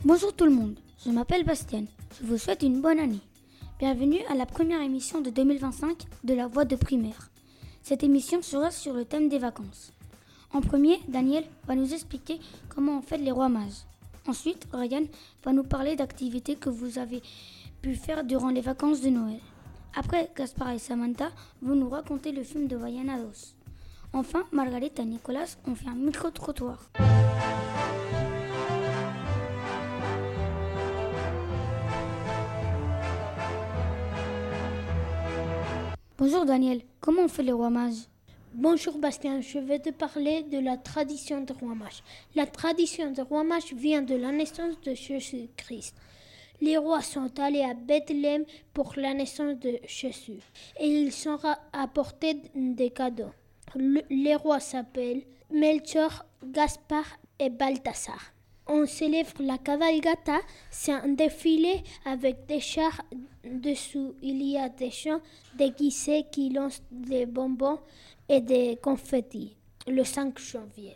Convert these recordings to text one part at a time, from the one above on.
Bonjour tout le monde, je m'appelle Bastien, je vous souhaite une bonne année. Bienvenue à la première émission de 2025 de la Voix de primaire. Cette émission sera sur le thème des vacances. En premier, Daniel va nous expliquer comment on fête les rois mages. Ensuite, Ryan va nous parler d'activités que vous avez pu faire durant les vacances de Noël. Après, Gaspard et Samantha vont nous raconter le film de Vaiana Dos. Enfin, Margarita et Nicolas ont fait un micro-trottoir. Bonjour Daniel, comment on fait les rois mages? Bonjour Bastien, je vais te parler de la tradition des rois mages. La tradition des rois mages vient de la naissance de Jésus-Christ. Les rois sont allés à Bethléem pour la naissance de Jésus et ils ont apporté des cadeaux. Les rois s'appellent Melchior, Gaspard et Balthazar. On célèbre la cabalgata, c'est un défilé avec des chars. Dessous, il y a des gens déguisés qui lancent des bonbons et des confettis le 5 janvier.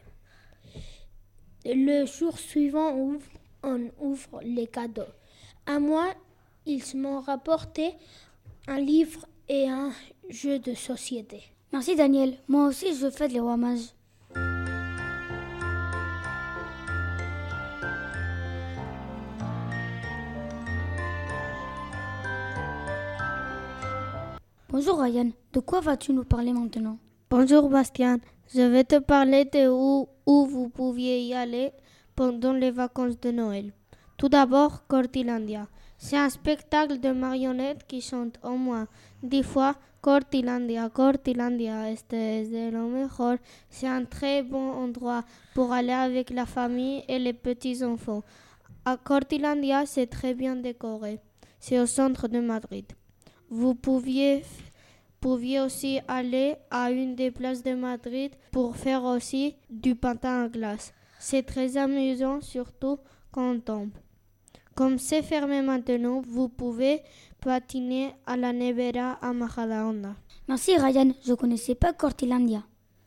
Le jour suivant, on ouvre les cadeaux. À moi, ils m'ont rapporté un livre et un jeu de société. Merci Daniel, moi aussi je fête les rois mages. Bonjour Ryan, de quoi vas-tu nous parler maintenant? Bonjour Bastien, je vais te parler de où vous pouviez y aller pendant les vacances de Noël. Tout d'abord, Cortilandia. C'est un spectacle de marionnettes qui chantent au moins 10 fois Cortilandia, Cortilandia, este es de lo mejor. C'est un très bon endroit pour aller avec la famille et les petits-enfants. À Cortilandia, c'est très bien décoré. C'est au centre de Madrid. Vous pouviez aussi aller à une des places de Madrid pour faire aussi du patin à glace. C'est très amusant, surtout quand on tombe. Comme c'est fermé maintenant, vous pouvez patiner à la nevera à Majadahonda. Merci Ryan, je ne connaissais pas Cortilandia.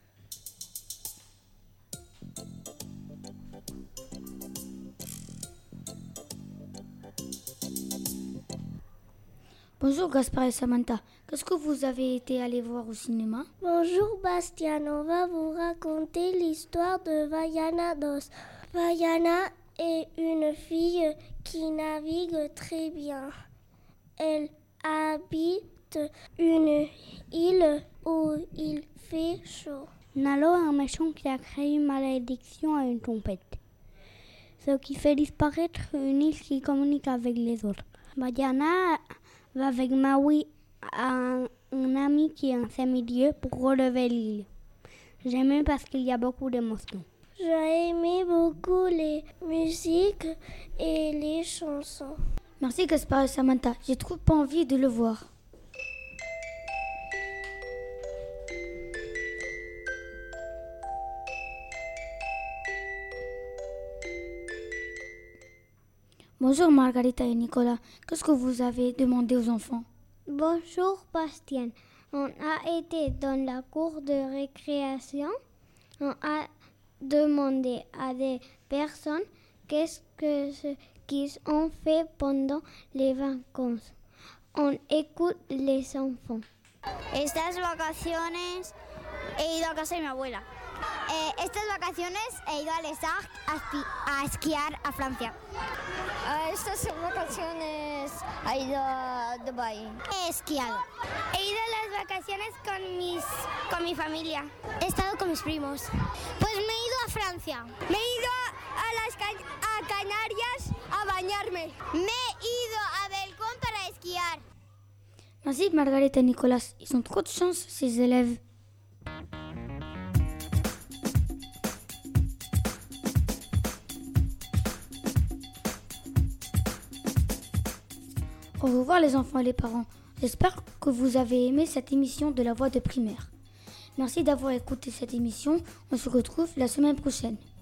Bonjour Gaspard et Samantha, qu'est-ce que vous avez été allés voir au cinéma? Bonjour Bastien, on va vous raconter l'histoire de Vaiana Dos. Vaiana est une fille qui navigue très bien. Elle habite une île où il fait chaud. Nalo est un méchant qui a créé une malédiction à une trompette, ce qui fait disparaître une île qui communique avec les autres. Vaiana va avec Maui à un ami qui est un semi-dieu pour relever l'île. J'aime parce qu'il y a beaucoup d'émotions. J'ai aimé beaucoup les musiques et les chansons. Merci Gaspard et Samantha, j'ai trop envie de le voir. Bonjour Margarita et Nicolas, qu'est-ce que vous avez demandé aux enfants? Bonjour Bastien, on a été dans la cour de récréation, on a demandé à des personnes qu'est-ce qu'ils ont fait pendant les vacances. On écoute les enfants. Estas vacaciones he ido a casa de mi abuela. Estas vacaciones he ido al ESAG a esquiar a Francia. Estas vacaciones he ido a Dubái. He esquiado. He ido a las vacaciones con mi familia. He estado con mis primos. Pues me he ido a Francia. Me he ido a Canarias a bañarme. Me he ido a Belcón para esquiar. Merci Margarita et Nicolas, ils ont trop de chance ces élèves. Au revoir les enfants et les parents. J'espère que vous avez aimé cette émission de la Voix de primaire. Merci d'avoir écouté cette émission. On se retrouve la semaine prochaine.